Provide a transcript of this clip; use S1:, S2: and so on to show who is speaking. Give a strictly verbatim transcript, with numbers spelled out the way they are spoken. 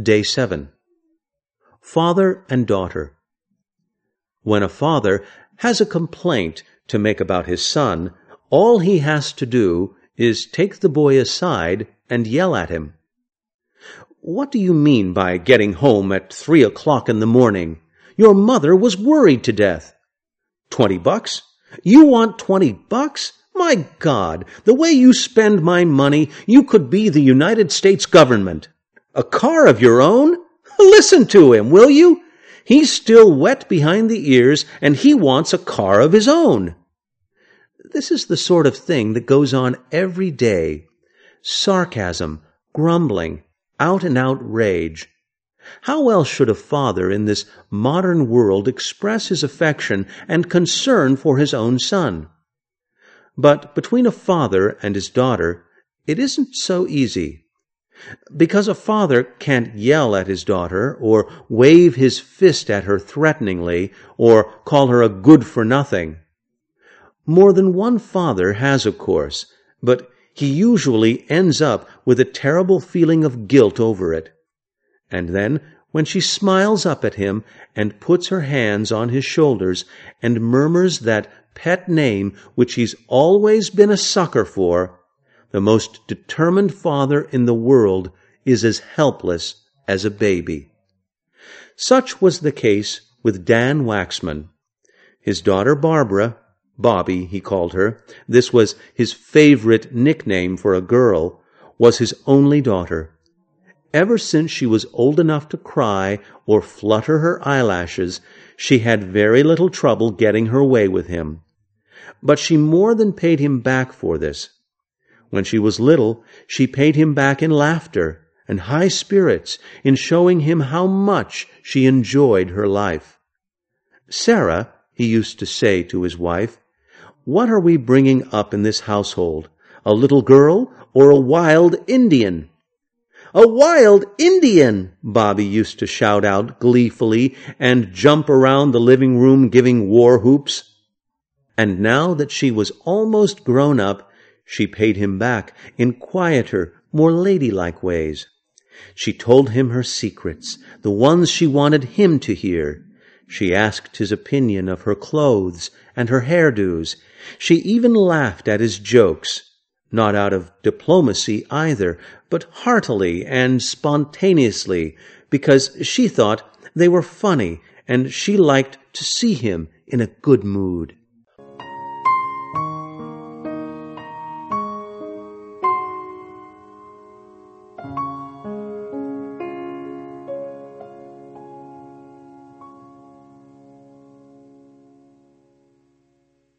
S1: Day seven. Father and Daughter. When a father has a complaint to make about his son, all he has to do is take the boy aside and yell at him. "What do you mean by getting home at three o'clock in the morning? Your mother was worried to death. Twenty bucks? You want twenty bucks? My God, the way you spend my money, you could be the United States government. A car of your own? Listen to him, will you? He's still wet behind the ears, and he wants a car of his own." This is the sort of thing that goes on every day. Sarcasm, grumbling, out-and-out rage. How else should a father in this modern world express his affection and concern for his own son? But between a father and his daughter, it isn't so easy. Because a father can't yell at his daughter, or wave his fist at her threateningly, or call her a good-for-nothing. More than one father has, of course, but he usually ends up with a terrible feeling of guilt over it. And then, when she smiles up at him and puts her hands on his shoulders and murmurs that pet name which he's always been a sucker for, the most determined father in the world is as helpless as a baby. Such was the case with Dan Waxman. His daughter Barbara, Bobby he called her, this was his favorite nickname for a girl, was his only daughter. Ever since she was old enough to cry or flutter her eyelashes, she had very little trouble getting her way with him. But she more than paid him back for this. When she was little, she paid him back in laughter and high spirits, in showing him how much she enjoyed her life. "Sarah," he used to say to his wife, "what are we bringing up in this household, a little girl or a wild Indian?" "A wild Indian!" Bobby used to shout out gleefully and jump around the living room giving war whoops. And now that she was almost grown up, she paid him back in quieter, more ladylike ways. She told him her secrets, the ones she wanted him to hear. She asked his opinion of her clothes and her hairdos. She even laughed at his jokes, not out of diplomacy either, but heartily and spontaneously, because she thought they were funny and she liked to see him in a good mood.